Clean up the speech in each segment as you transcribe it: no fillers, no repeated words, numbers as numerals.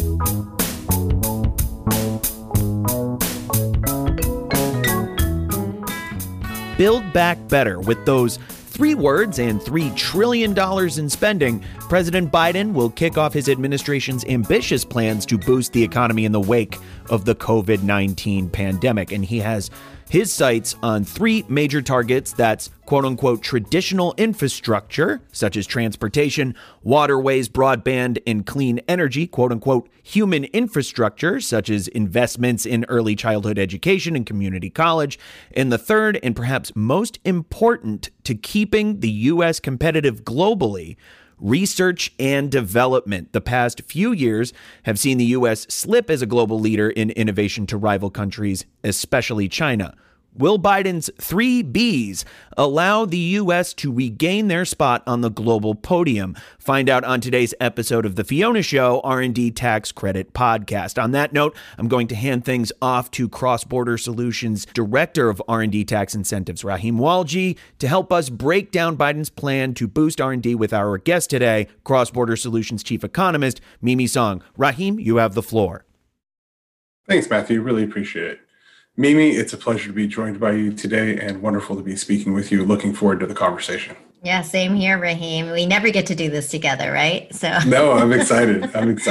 Build Back Better. With those 3 words and $3 trillion in spending, President Biden will kick off his administration's ambitious plans to boost the economy in the wake of the COVID-19 pandemic. And he has his sights on 3 major targets. That's quote unquote traditional infrastructure, such as transportation, waterways, broadband, and clean energy, quote unquote human infrastructure, such as investments in early childhood education and community college. And the third, and perhaps most important to keeping the U.S. competitive globally, research and development. The past few years have seen the U.S. slip as a global leader in innovation to rival countries, especially China. Will Biden's 3 Bs allow the U.S. to regain their spot on the global podium? Find out on today's episode of The Fiona Show, R&D Tax Credit Podcast. On that note, I'm going to hand things off to Cross Border Solutions Director of R&D Tax Incentives, Rahim Walji, to help us break down Biden's plan to boost R&D with our guest today, Cross Border Solutions Chief Economist, Mimi Song. Rahim, you have the floor. Thanks, Matthew. Really appreciate it. Mimi, it's a pleasure to be joined by you today and wonderful to be speaking with you. Looking forward to the conversation. Yeah, same here, Rahim. We never get to do this together, right? No, I'm excited.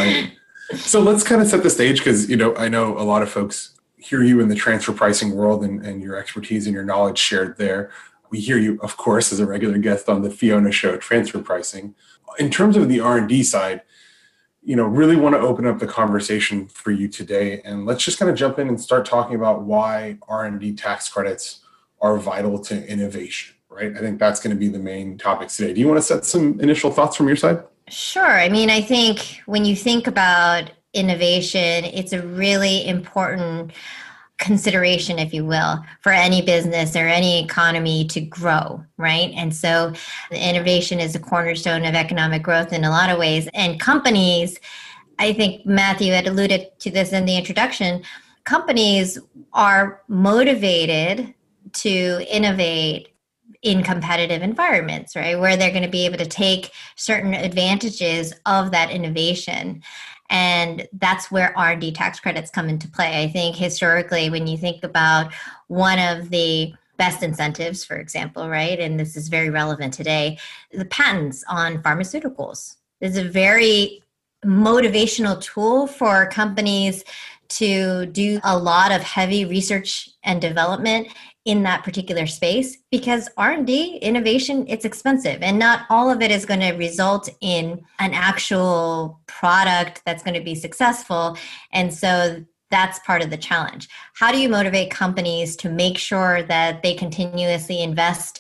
So let's kind of set the stage because, I know a lot of folks hear you in the transfer pricing world and your expertise and your knowledge shared there. We hear you, of course, as a regular guest on the Fiona Show, Transfer Pricing. In terms of the R&D side, really want to open up the conversation for you today. And let's just kind of jump in and start talking about why R&D tax credits are vital to innovation, right? I think that's going to be the main topics today. Do you want to set some initial thoughts from your side? Sure. I think when you think about innovation, it's a really important consideration, if you will, for any business or any economy to grow, right? And so innovation is a cornerstone of economic growth in a lot of ways. And companies, I think Matthew had alluded to this in the introduction, companies are motivated to innovate in competitive environments, right? Where they're going to be able to take certain advantages of that innovation. And that's where R&D tax credits come into play. I think historically, when you think about one of the best incentives, for example, right, and this is very relevant today, the patents on pharmaceuticals is a very motivational tool for companies to do a lot of heavy research and development in that particular space, because R&D innovation, it's expensive, and not all of it is going to result in an actual product that's going to be successful. And so that's part of the challenge. How do you motivate companies to make sure that they continuously invest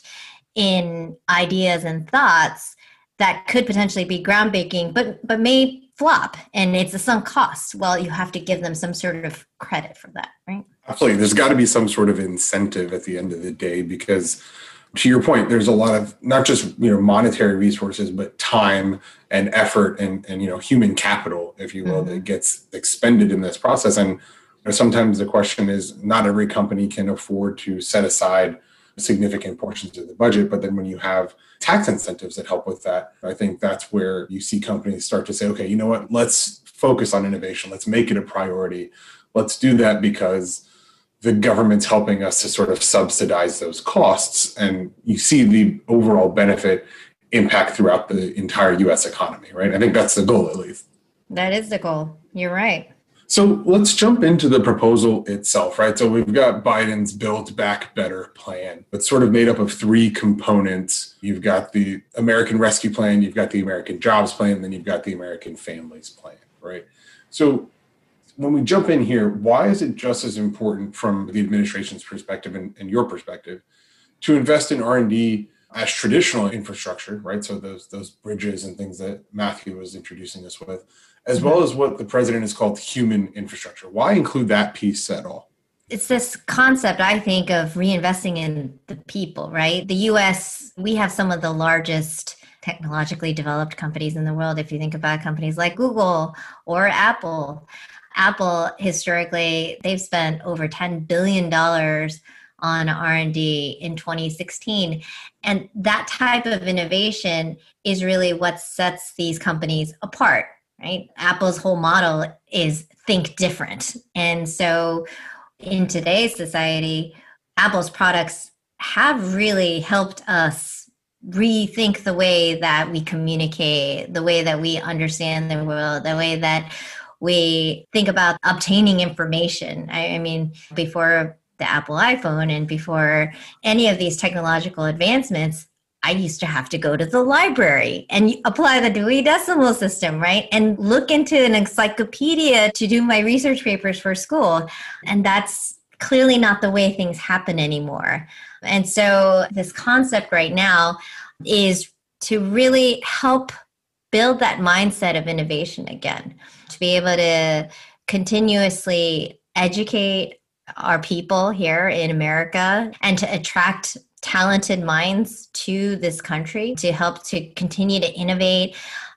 in ideas and thoughts that could potentially be groundbreaking, but may flop, and it's a sunk cost? Well, you have to give them some sort of credit for that, right? Absolutely. There's got to be some sort of incentive at the end of the day, because to your point, there's a lot of not just monetary resources, but time and effort and human capital, if you will, that gets expended in this process. And sometimes the question is, not every company can afford to set aside significant portions of the budget, but then when you have tax incentives that help with that, I think that's where you see companies start to say, okay, you know what, let's focus on innovation. Let's make it a priority. Let's do that because the government's helping us to sort of subsidize those costs. And you see the overall benefit impact throughout the entire U.S. economy, right? I think that's the goal, at least. That is the goal. You're right. So let's jump into the proposal itself, right? So we've got Biden's Build Back Better plan. It's sort of made up of 3 components. You've got the American Rescue Plan, you've got the American Jobs Plan, and then you've got the American Families Plan, right? So when we jump in here, why is it just as important from the administration's perspective and your perspective to invest in R&D as traditional infrastructure, right? So those bridges and things that Matthew was introducing us with, as well as what the president has called human infrastructure? Why include that piece at all? It's this concept, I think, of reinvesting in the people, right? The U.S., we have some of the largest technologically developed companies in the world. If you think about companies like Google or Apple. Apple, historically, they've spent over $10 billion on R&D in 2016. And that type of innovation is really what sets these companies apart. right? Apple's whole model is think different. And so in today's society, Apple's products have really helped us rethink the way that we communicate, the way that we understand the world, the way that we think about obtaining information. I mean, before the Apple iPhone and before any of these technological advancements, I used to have to go to the library and apply the Dewey Decimal System, right? And look into an encyclopedia to do my research papers for school. And that's clearly not the way things happen anymore. And so this concept right now is to really help build that mindset of innovation again, to be able to continuously educate our people here in America and to attract talented minds to this country, to help to continue to innovate,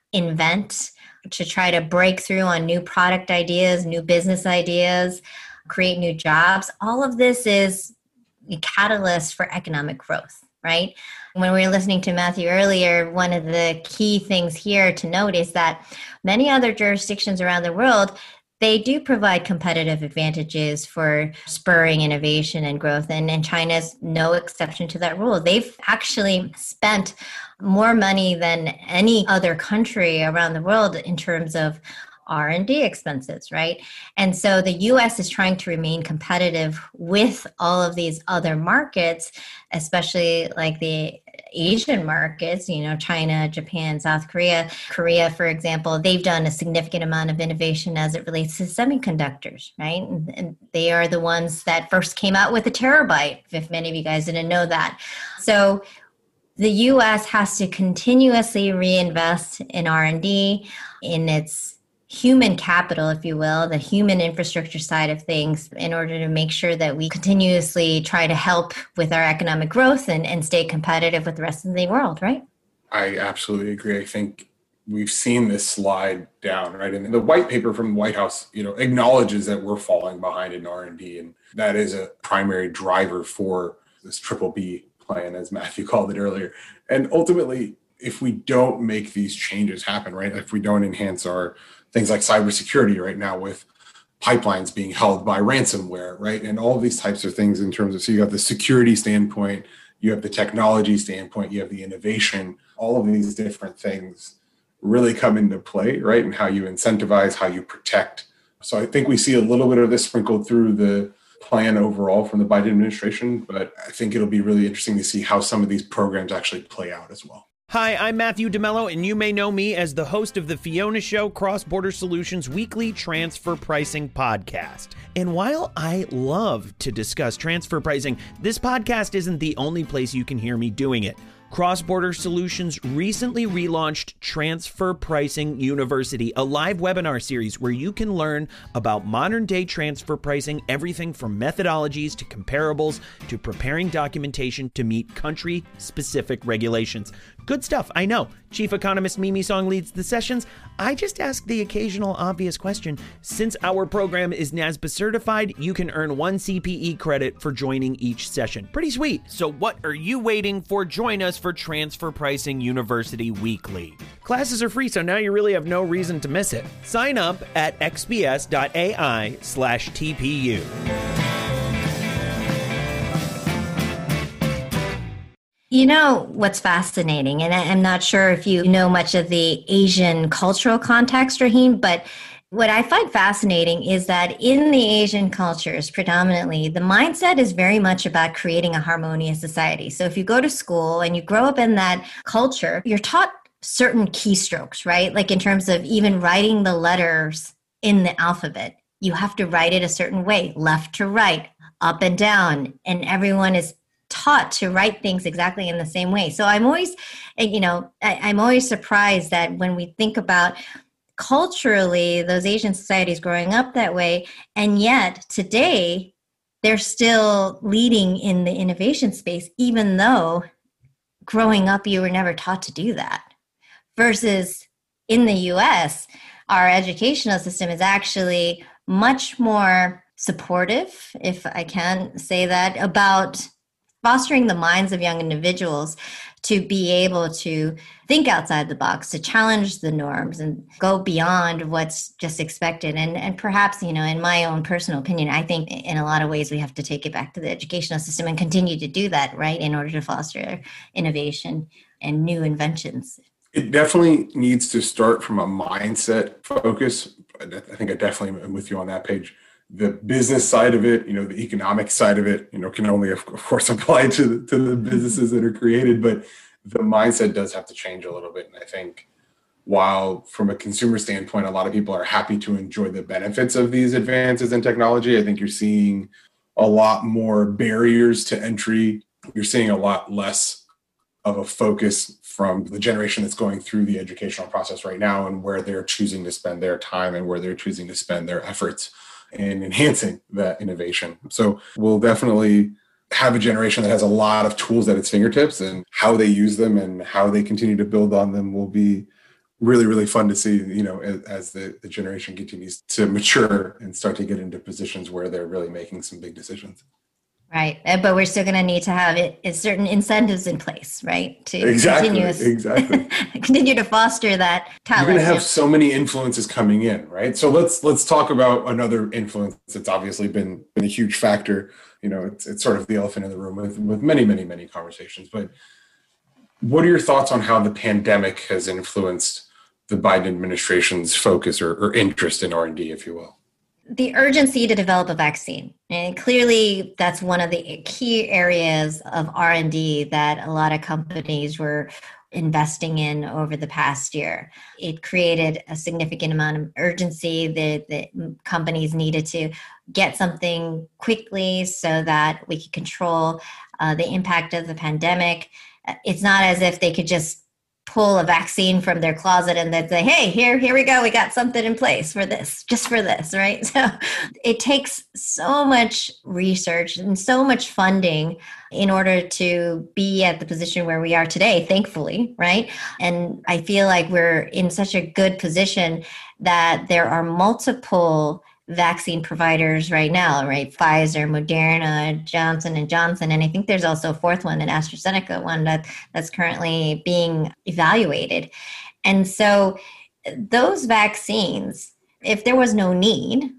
invent, to try to break through on new product ideas, new business ideas, create new jobs. All of this is a catalyst for economic growth, right? When we were listening to Matthew earlier, one of the key things here to note is that many other jurisdictions around the world, they do provide competitive advantages for spurring innovation and growth. And China's no exception to that rule. They've actually spent more money than any other country around the world in terms of R&D expenses, right? And so the US is trying to remain competitive with all of these other markets, especially like the Asian markets, China, Japan, South Korea. Korea, for example, they've done a significant amount of innovation as it relates to semiconductors, right? And they are the ones that first came out with a terabyte, if many of you guys didn't know that. So the US has to continuously reinvest in R&D, in its human capital, if you will, the human infrastructure side of things, in order to make sure that we continuously try to help with our economic growth and stay competitive with the rest of the world, right? I absolutely agree. I think we've seen this slide down, right? And the white paper from the White House, acknowledges that we're falling behind in R&D, and that is a primary driver for this triple B plan, as Matthew called it earlier. And ultimately, if we don't make these changes happen, right? If we don't enhance our things like cybersecurity right now, with pipelines being held by ransomware, right? And all of these types of things in terms of, so you have the security standpoint, you have the technology standpoint, you have the innovation, all of these different things really come into play, right? And how you incentivize, how you protect. So I think we see a little bit of this sprinkled through the plan overall from the Biden administration, but I think it'll be really interesting to see how some of these programs actually play out as well. Hi, I'm Matthew DeMello, and you may know me as the host of the Fiona Show Cross Border Solutions weekly transfer pricing podcast. And while I love to discuss transfer pricing, this podcast isn't the only place you can hear me doing it. Cross Border Solutions recently relaunched Transfer Pricing University, a live webinar series where you can learn about modern day transfer pricing, everything from methodologies to comparables to preparing documentation to meet country specific regulations. Good stuff, I know. Chief Economist Mimi Song leads the sessions. I just ask the occasional obvious question. Since our program is NASBA certified, you can earn 1 CPE credit for joining each session. Pretty sweet. So what are you waiting for? Join us for Transfer Pricing University Weekly. Classes are free, so now you really have no reason to miss it. Sign up at xps.ai/TPU. You know what's fascinating, and I'm not sure if you know much of the Asian cultural context, Raheem, but what I find fascinating is that in the Asian cultures, predominantly, the mindset is very much about creating a harmonious society. So if you go to school and you grow up in that culture, you're taught certain keystrokes, right? Like in terms of even writing the letters in the alphabet, you have to write it a certain way, left to right, up and down, and everyone is taught to write things exactly in the same way. So I'm always, I'm always surprised that when we think about culturally those Asian societies growing up that way, and yet today they're still leading in the innovation space, even though growing up you were never taught to do that. Versus in the US, our educational system is actually much more supportive, if I can say that, about fostering the minds of young individuals to be able to think outside the box, to challenge the norms and go beyond what's just expected. And perhaps, in my own personal opinion, I think in a lot of ways we have to take it back to the educational system and continue to do that, right, in order to foster innovation and new inventions. It definitely needs to start from a mindset focus. I think I definitely am with you on that page. The business side of it, the economic side of it, can only, of course, apply to the businesses that are created, but the mindset does have to change a little bit. And I think while from a consumer standpoint, a lot of people are happy to enjoy the benefits of these advances in technology, I think you're seeing a lot more barriers to entry. You're seeing a lot less of a focus from the generation that's going through the educational process right now and where they're choosing to spend their time and where they're choosing to spend their efforts in enhancing that innovation. So we'll definitely have a generation that has a lot of tools at its fingertips, and how they use them and how they continue to build on them will be really, really fun to see, as the generation continues to mature and start to get into positions where they're really making some big decisions. Right. But we're still going to need to have certain incentives in place, right? To continue to foster that talent. You're going to have so many influences coming in, right? So let's talk about another influence that's obviously been a huge factor. It's sort of the elephant in the room with many, many, many conversations. But what are your thoughts on how the pandemic has influenced the Biden administration's focus or interest in R&D, if you will? The urgency to develop a vaccine. And clearly that's one of the key areas of R&D that a lot of companies were investing in over the past year. It created a significant amount of urgency that companies needed to get something quickly so that we could control the impact of the pandemic. It's not as if they could just pull a vaccine from their closet and then say, hey, here we go. We got something in place for this, just for this, right? So it takes so much research and so much funding in order to be at the position where we are today, thankfully, right? And I feel like we're in such a good position that there are multiple vaccine providers right now, right? Pfizer, Moderna, Johnson & Johnson, and I think there's also a fourth one, an AstraZeneca one that's currently being evaluated. And so those vaccines, if there was no need,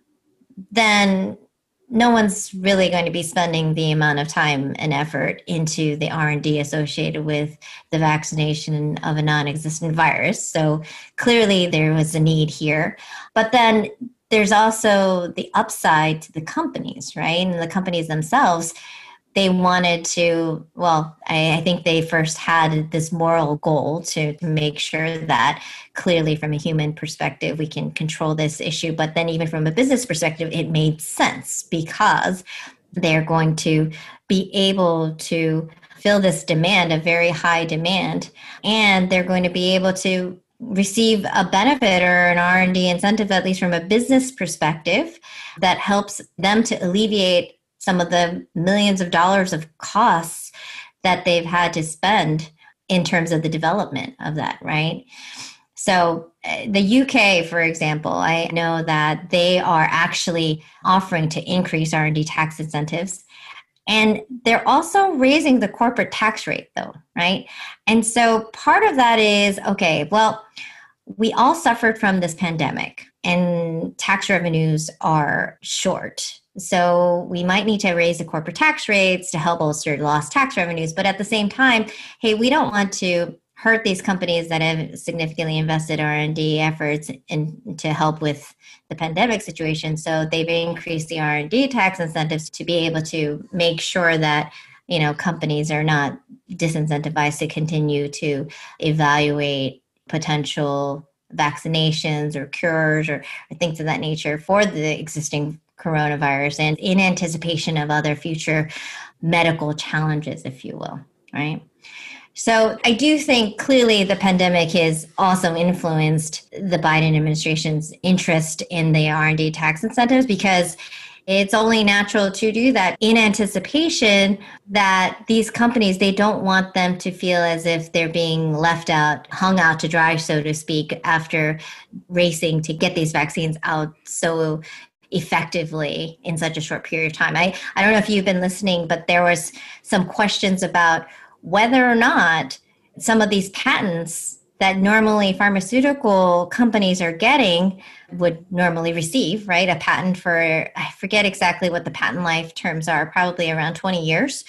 then no one's really going to be spending the amount of time and effort into the R&D associated with the vaccination of a non-existent virus. So clearly there was a need here. But then there's also the upside to the companies, right? And the companies themselves, they wanted to, I think they first had this moral goal to make sure that clearly from a human perspective, we can control this issue. But then even from a business perspective, it made sense because they're going to be able to fill this demand, a very high demand, and they're going to be able to receive a benefit or an R&D incentive, at least from a business perspective, that helps them to alleviate some of the millions of dollars of costs that they've had to spend in terms of the development of that, right? So the UK, for example, I know that they are actually offering to increase R&D tax incentives. And they're also raising the corporate tax rate, though, right? And so part of that is, we all suffered from this pandemic and tax revenues are short. So we might need to raise the corporate tax rates to help bolster lost tax revenues. But at the same time, hey, we don't want to hurt these companies that have significantly invested R&D efforts to help with the pandemic situation. So they've increased the R&D tax incentives to be able to make sure that companies are not disincentivized to continue to evaluate potential vaccinations or cures or things of that nature for the existing coronavirus and in anticipation of other future medical challenges, if you will, right? So I do think clearly the pandemic has also influenced the Biden administration's interest in the R&D tax incentives because it's only natural to do that in anticipation that these companies, they don't want them to feel as if they're being left out, hung out to dry, so to speak, after racing to get these vaccines out so effectively in such a short period of time. I don't know if you've been listening, but there was some questions about whether or not some of these patents that normally pharmaceutical companies are getting would normally receive, right? A patent for, I forget exactly what the patent life terms are, probably around 20 years,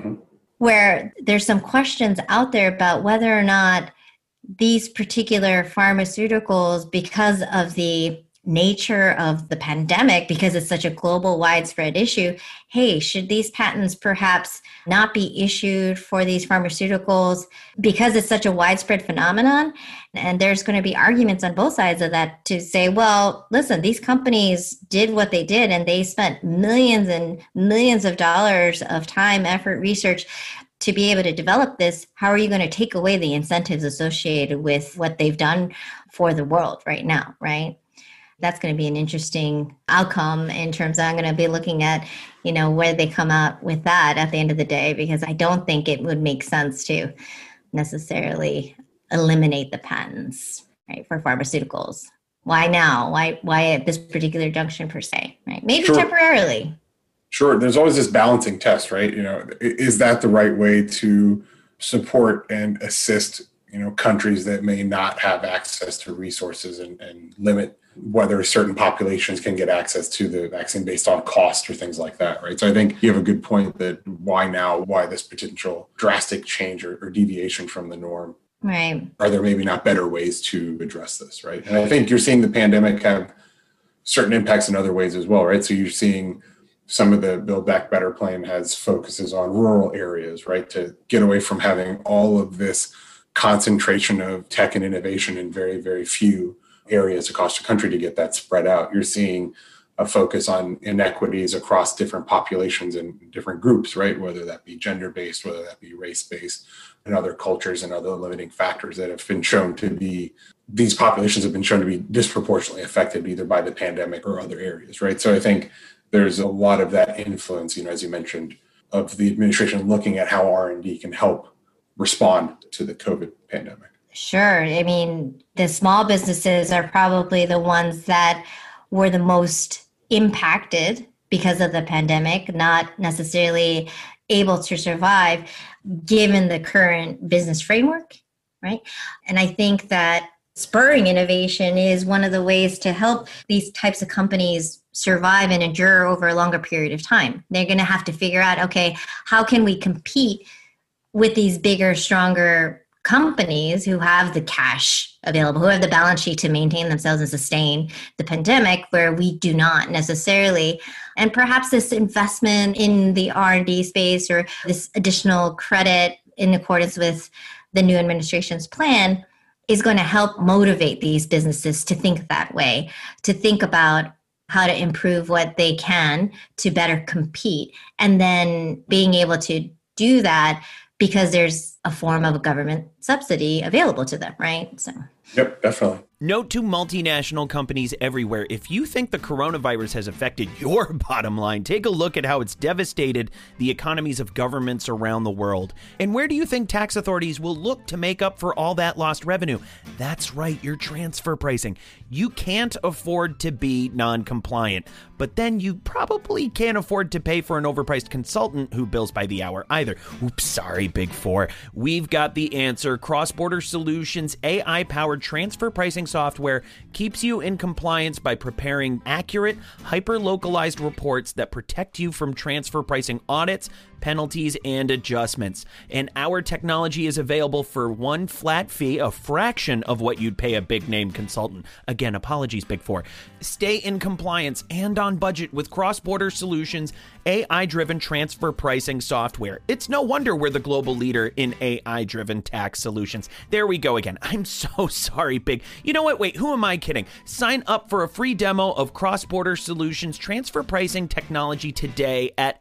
where there's some questions out there about whether or not these particular pharmaceuticals, because of the nature of the pandemic, because it's such a global widespread issue, hey, should these patents perhaps not be issued for these pharmaceuticals because it's such a widespread phenomenon? And there's going to be arguments on both sides of that to say, well, listen, these companies did what they did and they spent millions and millions of dollars of time, effort, research to be able to develop this. How are you going to take away the incentives associated with what they've done for the world right now, right? That's going to be an interesting outcome in terms of I'm going to be looking at, where they come out with that at the end of the day, because I don't think it would make sense to necessarily eliminate the patents, right, for pharmaceuticals. Why now? Why at this particular junction per se, right? Maybe Sure. Temporarily. Sure. There's always this balancing test, right? Is that the right way to support and assist, countries that may not have access to resources and limit whether certain populations can get access to the vaccine based on cost or things like that, right? So I think you have a good point that why now? Why this potential drastic change or deviation from the norm? Right. Are there maybe not better ways to address this, right? And I think you're seeing the pandemic have certain impacts in other ways as well, right? So you're seeing some of the Build Back Better plan has focuses on rural areas, right? To get away from having all of this concentration of tech and innovation in very, very few areas across the country to get that spread out. You're seeing a focus on inequities across different populations and different groups, right? Whether that be gender-based, whether that be race-based, and other cultures and other limiting factors that have been shown to be, these populations have been shown to be disproportionately affected either by the pandemic or other areas, right? So I think there's a lot of that influence, as you mentioned, of the administration looking at how R&D can help respond to the COVID pandemic. Sure. I mean, the small businesses are probably the ones that were the most impacted because of the pandemic, not necessarily able to survive given the current business framework, right? And I think that spurring innovation is one of the ways to help these types of companies survive and endure over a longer period of time. They're going to have to figure out, okay, how can we compete with these bigger, stronger companies who have the cash available, who have the balance sheet to maintain themselves and sustain the pandemic, where we do not necessarily. And perhaps this investment in the R&D space or this additional credit in accordance with the new administration's plan is going to help motivate these businesses to think that way, to think about how to improve what they can to better compete, and then being able to do that because there's a form of a government subsidy available to them, right? So. Yep, definitely. Note to multinational companies everywhere, if you think the coronavirus has affected your bottom line, take a look at how it's devastated the economies of governments around the world. And where do you think tax authorities will look to make up for all that lost revenue? That's right, your transfer pricing. You can't afford to be non-compliant, but then you probably can't afford to pay for an overpriced consultant who bills by the hour either. Oops, sorry, Big Four. We've got the answer. Cross-Border Solutions AI-powered transfer pricing software keeps you in compliance by preparing accurate, hyper-localized reports that protect you from transfer pricing audits, penalties, and adjustments. And our technology is available for one flat fee, a fraction of what you'd pay a big-name consultant. Again, apologies, Big Four. Stay in compliance and on budget with Cross-Border Solutions AI-driven transfer pricing software. It's no wonder we're the global leader in AI-driven tax solutions. There we go again. I'm so sorry, Big. You know what? Wait, who am I kidding? Sign up for a free demo of Cross-Border Solutions transfer pricing technology today at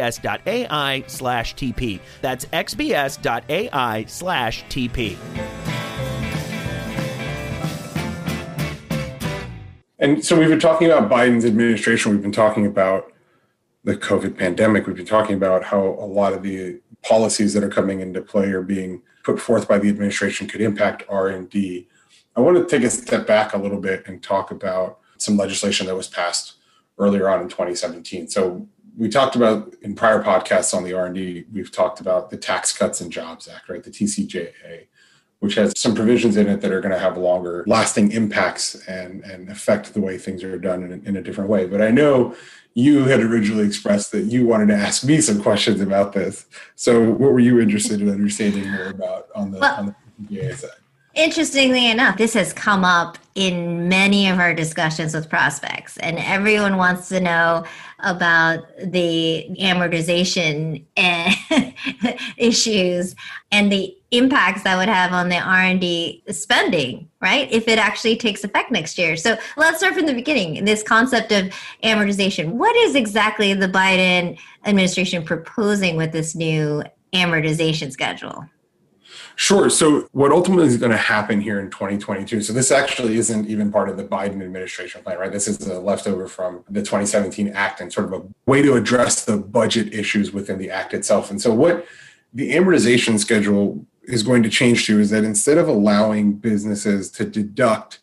xbs.ai/TP. That's xbs.ai/TP. And so we've been talking about Biden's administration. We've been talking about the COVID pandemic. We've been talking about how a lot of the policies that are coming into play are being put forth by the administration could impact R&D. I want to take a step back a little bit and talk about some legislation that was passed earlier on in 2017. So we talked about in prior podcasts on the R&D, we've talked about the Tax Cuts and Jobs Act, right? The TCJA, which has some provisions in it that are going to have longer lasting impacts and affect the way things are done in a different way. But I know you had originally expressed that you wanted to ask me some questions about this. So what were you interested in understanding more about on the TCJA side? Interestingly enough, this has come up in many of our discussions with prospects, and everyone wants to know about the amortization issues and the impacts that would have on the R&D spending, right? If it actually takes effect next year. So let's start from the beginning. This concept of amortization. What is exactly the Biden administration proposing with this new amortization schedule? Sure. So what ultimately is going to happen here in 2022, so this actually isn't even part of the Biden administration plan, right? This is a leftover from the 2017 Act and sort of a way to address the budget issues within the Act itself. And so what the amortization schedule is going to change to is that instead of allowing businesses to deduct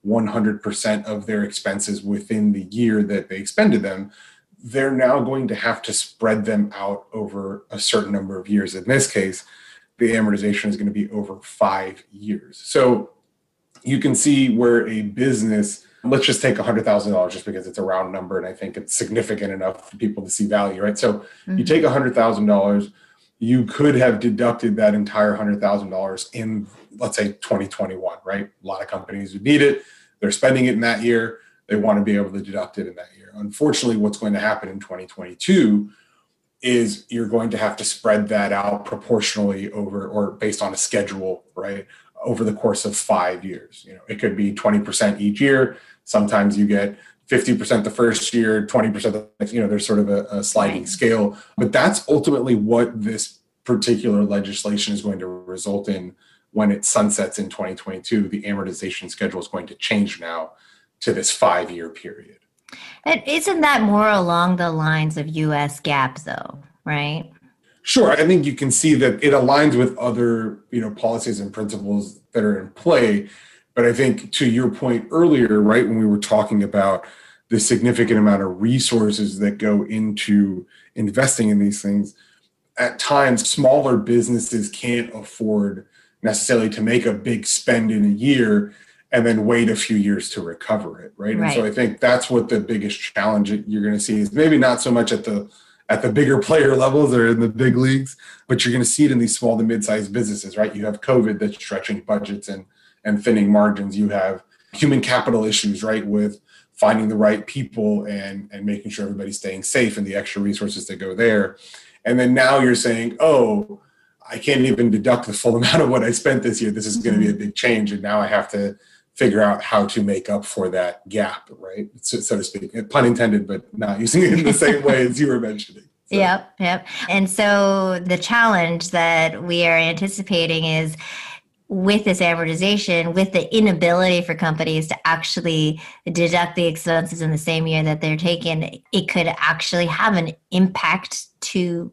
100% of their expenses within the year that they expended them, they're now going to have to spread them out over a certain number of years. In this case, the amortization is going to be over 5 years. So you can see where a business, let's just take $100,000 just because it's a round number and I think it's significant enough for people to see value, right? So you take $100,000, you could have deducted that entire $100,000 in, let's say, 2021, right? A lot of companies would need it. They're spending it in that year. They want to be able to deduct it in that year. Unfortunately, what's going to happen in 2022 is you're going to have to spread that out proportionally over or based on a schedule, right, over the course of 5 years. You know, it could be 20% each year. Sometimes you get 50% the first year, 20%, there's sort of a sliding scale. But that's ultimately what this particular legislation is going to result in when it sunsets in 2022. The amortization schedule is going to change now to this 5-year period. And isn't that more along the lines of U.S. GAAP, though, right? Sure. I think you can see that it aligns with other, policies and principles that are in play. But I think to your point earlier, right, when we were talking about the significant amount of resources that go into investing in these things, at times smaller businesses can't afford necessarily to make a big spend in a year and then wait a few years to recover it, right? And so I think that's what the biggest challenge you're going to see is maybe not so much at the bigger player levels or in the big leagues, but you're going to see it in these small to mid-sized businesses, right? You have COVID that's stretching budgets and thinning margins. You have human capital issues, right, with finding the right people and making sure everybody's staying safe and the extra resources that go there. And then now you're saying, oh, I can't even deduct the full amount of what I spent this year. This is going to be a big change. And now I have to figure out how to make up for that gap, right? So to speak, pun intended, but not using it in the same way as you were mentioning. So. Yep. And so the challenge that we are anticipating is with this amortization, with the inability for companies to actually deduct the expenses in the same year that they're taken, it could actually have an impact to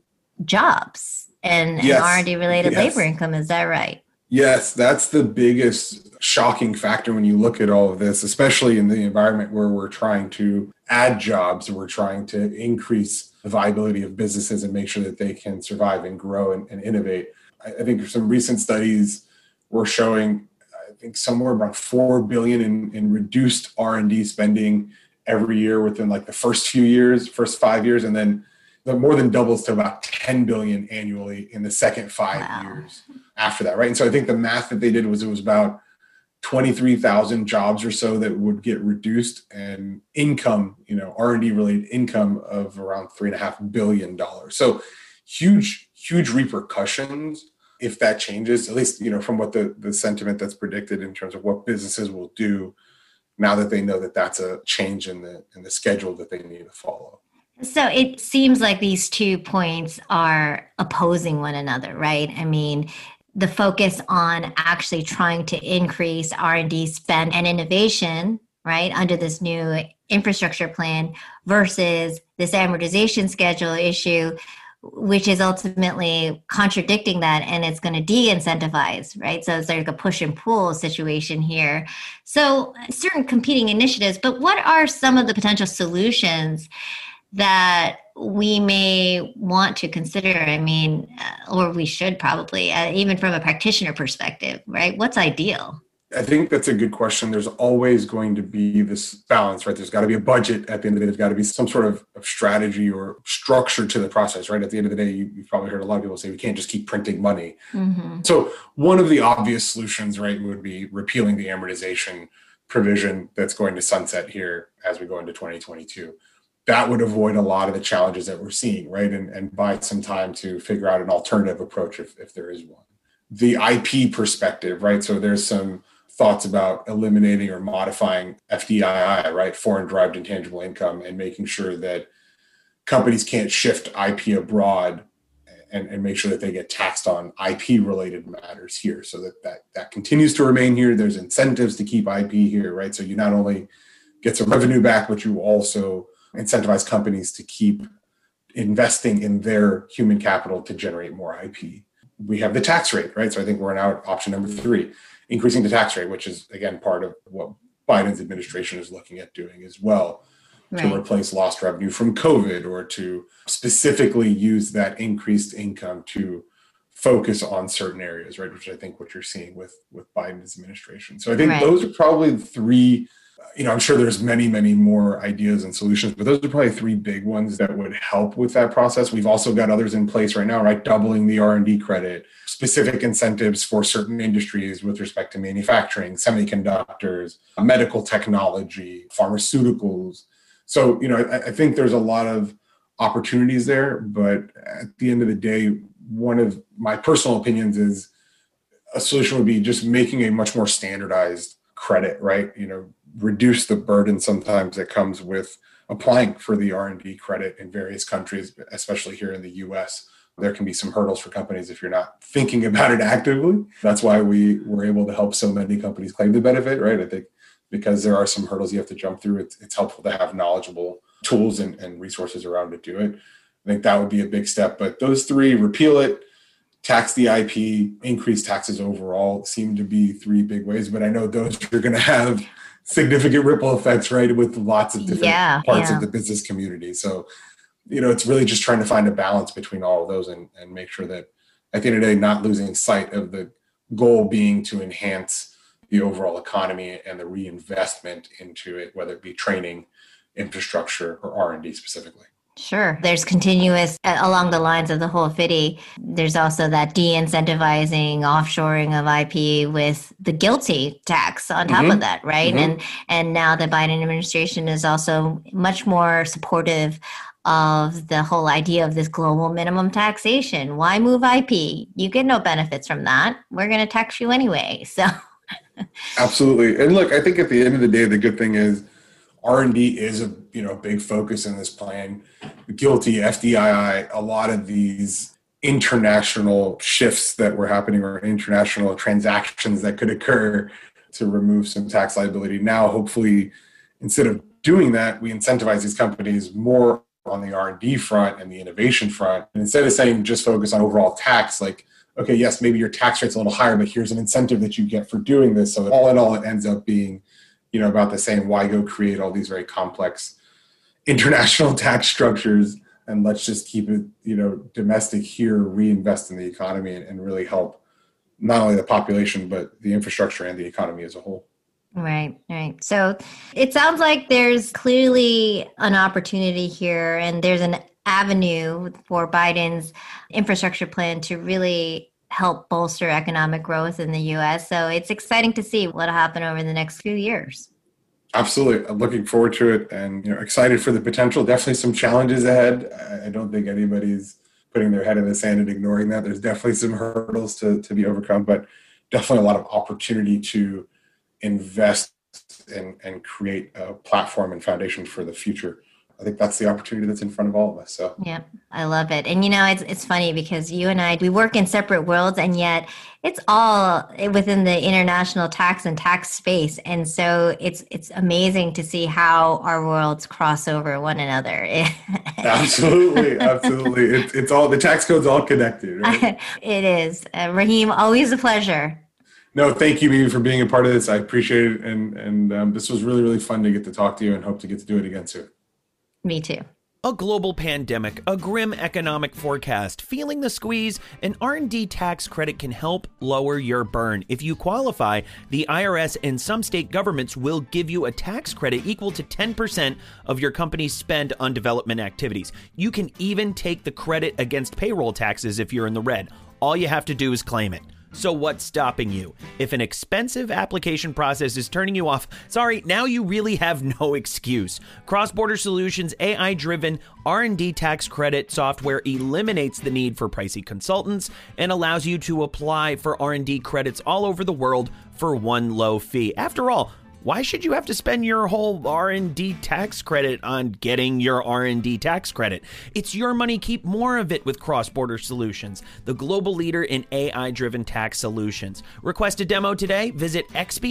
jobs and R&D related labor income. Is that right? Yes, that's the biggest shocking factor when you look at all of this, especially in the environment where we're trying to add jobs, we're trying to increase the viability of businesses and make sure that they can survive and grow and innovate. I think some recent studies were showing, I think somewhere around $4 billion in reduced R&D spending every year within like the first 5 years, and then that more than doubles to about $10 billion annually in the second 5 years after that, right? And so I think the math that they did was it was about 23,000 jobs or so that would get reduced, and income, R&D related income of around $3.5 billion. So huge repercussions if that changes, at least, from what the sentiment that's predicted in terms of what businesses will do now that they know that that's a change in the schedule that they need to follow. So it seems like these 2 points are opposing one another, right? I mean, the focus on actually trying to increase R&D spend and innovation, right, under this new infrastructure plan versus this amortization schedule issue, which is ultimately contradicting that, and it's going to de-incentivize, right? So it's like a push and pull situation here. So certain competing initiatives, but what are some of the potential solutions that we may want to consider? I mean, or we should probably, even from a practitioner perspective, right? What's ideal? I think that's a good question. There's always going to be this balance, right? There's got to be a budget at the end of the day. There's got to be some sort of strategy or structure to the process, right? At the end of the day, you've probably heard a lot of people say we can't just keep printing money. Mm-hmm. So one of the obvious solutions, right, would be repealing the amortization provision that's going to sunset here as we go into 2022. That would avoid a lot of the challenges that we're seeing, right? And buy some time to figure out an alternative approach if there is one. The IP perspective, right? So there's some thoughts about eliminating or modifying FDII, right? Foreign derived intangible income, and making sure that companies can't shift IP abroad and make sure that they get taxed on IP related matters here, so that continues to remain here. There's incentives to keep IP here, right? So you not only get some revenue back, but you also incentivize companies to keep investing in their human capital to generate more IP. We have the tax rate, right? So I think we're now at option number 3, increasing the tax rate, which is, again, part of what Biden's administration is looking at doing as well, right, to replace lost revenue from COVID, or to specifically use that increased income to focus on certain areas, right? Which I think what you're seeing with Biden's administration. So I think those are probably the 3. I'm sure there's many, many more ideas and solutions, but those are probably 3 big ones that would help with that process. We've also got others in place right now, right? Doubling the R&D credit, specific incentives for certain industries with respect to manufacturing, semiconductors, medical technology, pharmaceuticals. So, I think there's a lot of opportunities there, but at the end of the day, one of my personal opinions is a solution would be just making a much more standardized credit, right? Reduce the burden sometimes that comes with applying for the R&D credit in various countries, especially here in the US. There can be some hurdles for companies if you're not thinking about it actively. That's why we were able to help so many companies claim the benefit, right? I think because there are some hurdles you have to jump through, it's helpful to have knowledgeable tools and resources around to do it. I think that would be a big step. But those 3, repeal it, tax the IP, increase taxes overall, seem to be 3 big ways. But I know those are going to have significant ripple effects, right, with lots of different parts of the business community. So, it's really just trying to find a balance between all of those and make sure that at the end of the day, not losing sight of the goal being to enhance the overall economy and the reinvestment into it, whether it be training, infrastructure, or R&D specifically. Sure. There's continuous, along the lines of the whole FDII, there's also that de-incentivizing offshoring of IP with the GILTI tax on top of that, right? Mm-hmm. And now the Biden administration is also much more supportive of the whole idea of this global minimum taxation. Why move IP? You get no benefits from that. We're going to tax you anyway. So absolutely. And look, I think at the end of the day, the good thing is R&D is a big focus in this plan. GILTI, FDII, a lot of these international shifts that were happening, or international transactions that could occur to remove some tax liability. Now, hopefully, instead of doing that, we incentivize these companies more on the R&D front and the innovation front. And instead of saying just focus on overall tax, like, okay, yes, maybe your tax rate's a little higher, but here's an incentive that you get for doing this. So all in all, it ends up being about the same. Why go create all these very complex international tax structures, and let's just keep it, domestic here, reinvest in the economy and really help not only the population, but the infrastructure and the economy as a whole. Right. So it sounds like there's clearly an opportunity here, and there's an avenue for Biden's infrastructure plan to really help bolster economic growth in the U.S. So it's exciting to see what'll happen over the next few years. Absolutely. I'm looking forward to it and excited for the potential. Definitely some challenges ahead. I don't think anybody's putting their head in the sand and ignoring that. There's definitely some hurdles to be overcome, but definitely a lot of opportunity to invest and create a platform and foundation for the future I think that's the opportunity that's in front of all of us. So yeah, I love it. And it's funny because you and I, we work in separate worlds, and yet it's all within the international tax and tax space. And so it's amazing to see how our worlds cross over one another. Absolutely. It's all, the tax code's all connected, right? It is. Rahim, always a pleasure. No, thank you, Mimi, for being a part of this. I appreciate it. And this was really, really fun to get to talk to you, and hope to get to do it again soon. Me too. A global pandemic, a grim economic forecast, feeling the squeeze, an R&D tax credit can help lower your burn. If you qualify, the IRS and some state governments will give you a tax credit equal to 10% of your company's spend on development activities. You can even take the credit against payroll taxes if you're in the red. All you have to do is claim it. So what's stopping you? If an expensive application process is turning you off, sorry, now you really have no excuse. Cross-Border Solutions' AI-driven R&D tax credit software eliminates the need for pricey consultants and allows you to apply for R&D credits all over the world for one low fee. After all, why should you have to spend your whole R&D tax credit on getting your R&D tax credit? It's your money. Keep more of it with Cross-Border Solutions, the global leader in AI-driven tax solutions. Request a demo today. Visit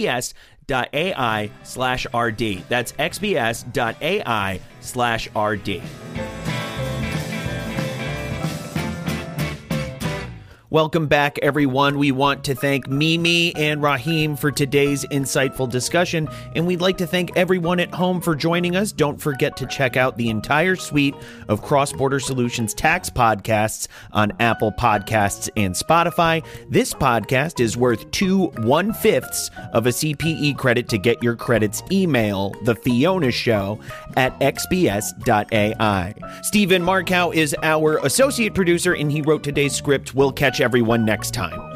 xbs.ai/RD. That's xbs.ai/RD. Welcome back, everyone. We want to thank Mimi and Rahim for today's insightful discussion, and we'd like to thank everyone at home for joining us. Don't forget to check out the entire suite of Cross-Border Solutions tax podcasts on Apple Podcasts and Spotify. This podcast is worth 2/1/5 of a CPE credit. To get your credits, email The Fiona Show at xbs.ai. Stephen Markow is our associate producer, and he wrote today's script. We'll catch everyone next time.